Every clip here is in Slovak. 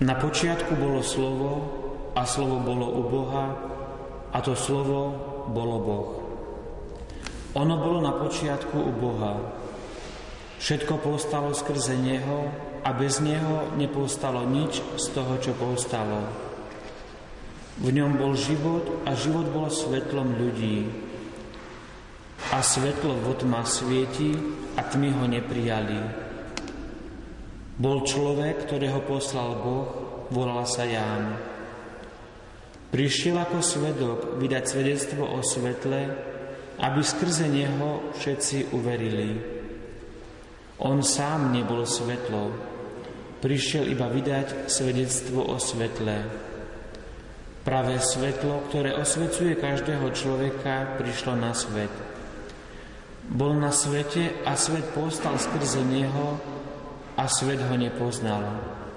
Na počiatku bolo slovo a slovo bolo u Boha a to slovo bolo Boh. Ono bolo na počiatku u Boha. Všetko povstalo skrze Neho a bez Neho nepovstalo nič z toho, čo povstalo. V ňom bol život a život bol svetlom ľudí. A svetlo vo tma svieti a tmy ho neprijali. Bol človek, ktorého poslal Boh, volal sa Ján. Prišiel ako svedok vydať svedectvo o svetle, aby skrze neho všetci uverili. On sám nebol svetlo, prišiel iba vydať svedectvo o svetle. Pravé svetlo, ktoré osvecuje každého človeka, prišlo na svet. Bol na svete a svet povstal skrze neho a svet ho nepoznal.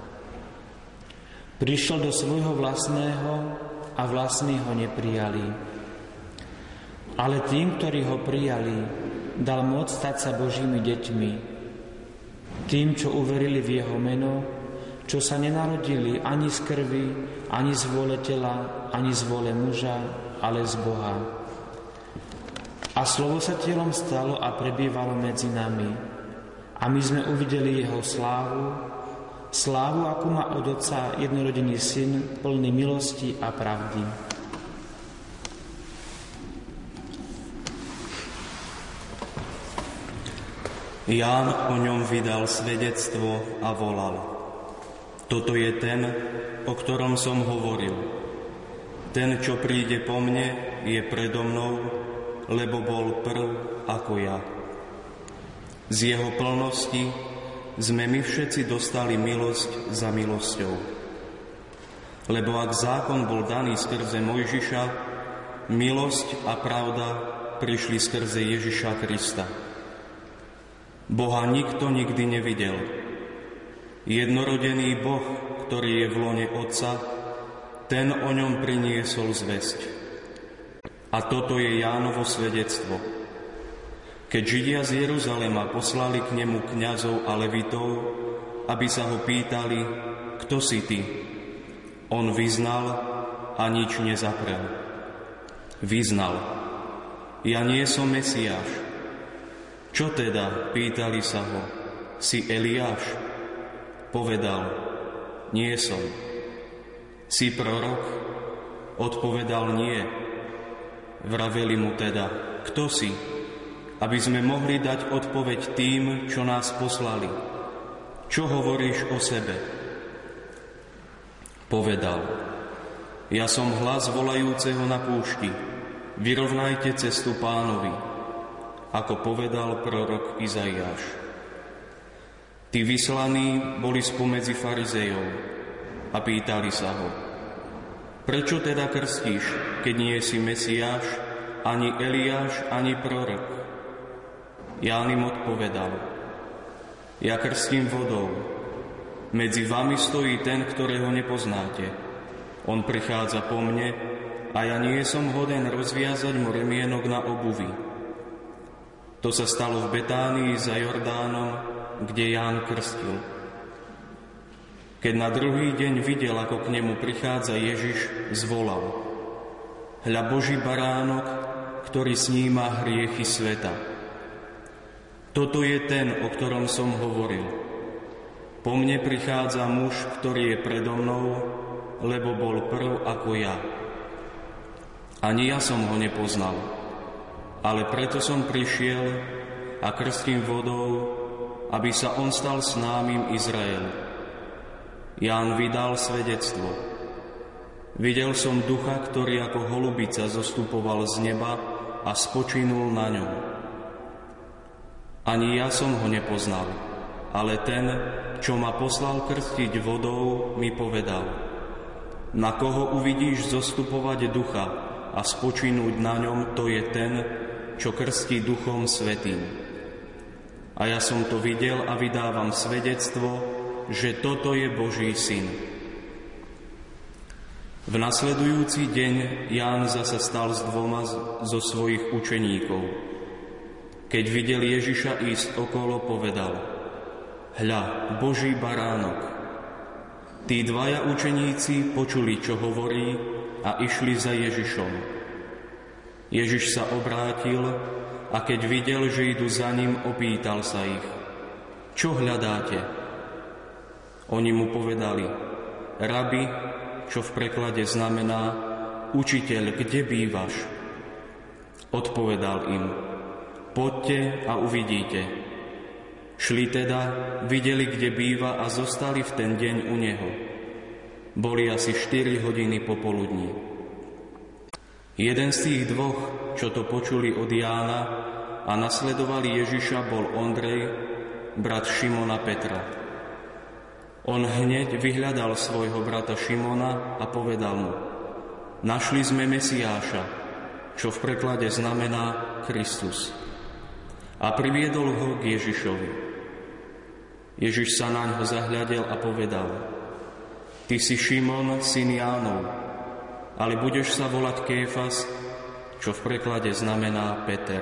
Prišiel do svojho vlastného a vlastní ho neprijali. Ale tým, ktorí ho prijali, dal moc stať sa Božími deťmi. Tým, čo uverili v jeho meno, čo sa nenarodili ani z krvi, ani z vôle tela, ani z vôle muža, ale z Boha. A slovo sa telom stalo a prebývalo medzi nami. A my sme uvideli jeho slávu, akú má od Otca jednorodený syn, plný milosti a pravdy. Ján o ňom vydal svedectvo a volal: Toto je ten, o ktorom som hovoril. Ten, čo príde po mne, je predo mnou, lebo bol prv ako ja. Z jeho plnosti sme my všetci dostali milosť za milosťou. Lebo ak zákon bol daný skrze Mojžiša, milosť a pravda prišli skrze Ježiša Krista. Boha nikto nikdy nevidel. Jednorodený Boh, ktorý je v lone Otca, ten o ňom priniesol zvesť. A toto je Jánovo svedectvo. Keď Židia z Jeruzalema poslali k nemu kňazov a levitov, aby sa ho pýtali, kto si ty, on vyznal a nič nezaprel. Vyznal: Ja nie som Mesiáš. Čo teda? Pýtali sa ho. Si Eliáš? Povedal: Nie som. Si prorok? Odpovedal: Nie. Vraveli mu teda: Kto si? Aby sme mohli dať odpoveď tým, čo nás poslali. Čo hovoríš o sebe? Povedal: Ja som hlas volajúceho na púšti. Vyrovnajte cestu Pánovi, ako povedal prorok Izaiáš. Tí vyslaní boli spomedzi farizejov a pýtali sa ho: Prečo teda krstíš, keď nie si Mesiáš, ani Eliáš, ani prorok? Ján im odpovedal: Ja krstím vodou. Medzi vami stojí ten, ktorého nepoznáte. On prichádza po mne a ja nie som hoden rozviazať mu remienok na obuvi. To sa stalo v Betánii za Jordánom, kde Ján krstil. Keď na druhý deň videl, ako k nemu prichádza Ježiš, zvolal: Hľa Boží baránok, ktorý sníma hriechy sveta. Toto je ten, o ktorom som hovoril. Po mne prichádza muž, ktorý je predo mnou, lebo bol prv ako ja. Ani ja som ho nepoznal. Ale preto som prišiel a krstím vodou, aby sa on stal známym Izraelu. Ján vydal svedectvo. Videl som ducha, ktorý ako holubica zostupoval z neba a spočinul na ňom. Ani ja som ho nepoznal, ale ten, čo ma poslal krstiť vodou, mi povedal: Na koho uvidíš zostupovať ducha a spočinúť na ňom, to je ten, čo krstí Duchom Svätým. A ja som to videl a vydávam svedectvo, že toto je Boží syn. V nasledujúci deň Ján zasa stal s dvoma zo svojich učeníkov. Keď videl Ježiša ísť okolo, povedal: Hľa, Boží baránok. Tí dvaja učeníci počuli, čo hovorí, a išli za Ježišom. Ježiš sa obrátil a keď videl, že idú za ním, opýtal sa ich: Čo hľadáte? Oni mu povedali: Rabi, čo v preklade znamená Učiteľ, kde bývaš? Odpovedal im: Poďte a uvidíte. Šli teda, videli, kde býva a zostali v ten deň u neho. Boli asi 4 hodiny popoludní. Jeden z tých dvoch, čo to počuli od Jána a nasledovali Ježiša, bol Ondrej, brat Šimona Petra. On hneď vyhľadal svojho brata Šimona a povedal mu: Našli sme Mesiáša, čo v preklade znamená Kristus. A priviedol ho k Ježišovi. Ježiš sa naňho zahľadel a povedal: Ty si Šimon, syn Jánov, ale budeš sa volať Kéfas, čo v preklade znamená Peter.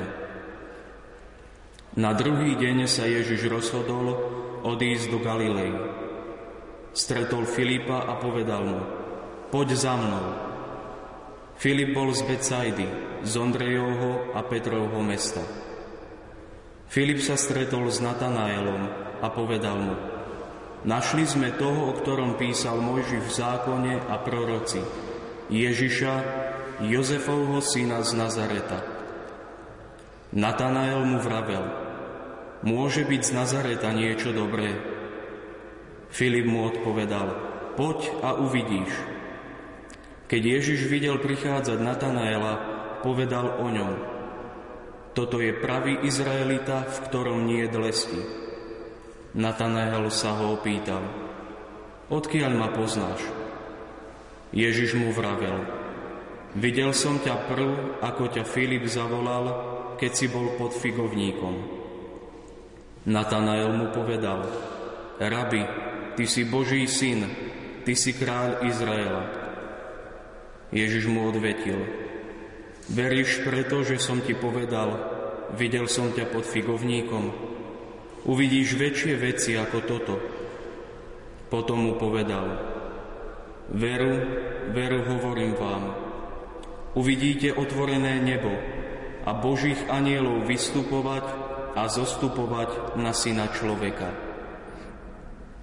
Na druhý deň sa Ježiš rozhodol odísť do Galilei. Stretol Filipa a povedal mu: Poď za mnou. Filip bol z Betsaidy, z Ondrejovho a Petrovho mesta. Filip sa stretol s Natanaelom a povedal mu: Našli sme toho, o ktorom písal Mojžiš v zákone a proroci, Ježiša, Jozefovho syna z Nazareta. Natanael mu vravel: Môže byť z Nazareta niečo dobré? Filip mu odpovedal: Poď a uvidíš. Keď Ježiš videl prichádzať Natanaela, povedal o ňom: Toto je pravý Izraelita, v ktorom nie je lesti. Natanael sa ho opýtal: Odkiaľ ma poznáš? Ježiš mu vravel: Videl som ťa prv, ako ťa Filip zavolal, keď si bol pod figovníkom. Natanael mu povedal: Rabi, ty si Boží syn, ty si kráľ Izraela. Ježiš mu odvetil: Veríš preto, že som ti povedal, videl som ťa pod figovníkom? Uvidíš väčšie veci ako toto. Potom mu povedal: Veru, veru hovorím vám, uvidíte otvorené nebo a Božích anjelov vystupovať a zostupovať na Syna človeka.